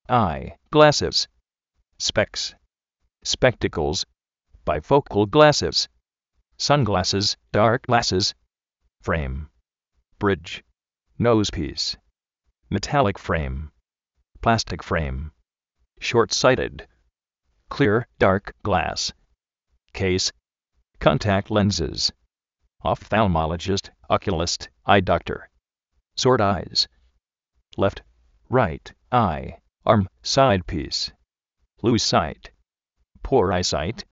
eye, glasses. Specs, spectacles, bifocal glasses, sunglasses, dark glasses. Frame, bridge, nosepiece, metallic frame, plastic frame. Short-sighted, clear, dark glass. Case, contact lenses. Ophthalmologist, oculist, eye doctor. Sort eyes. Left, right, eye, arm, side piece. Lose sight. Poor eyesight.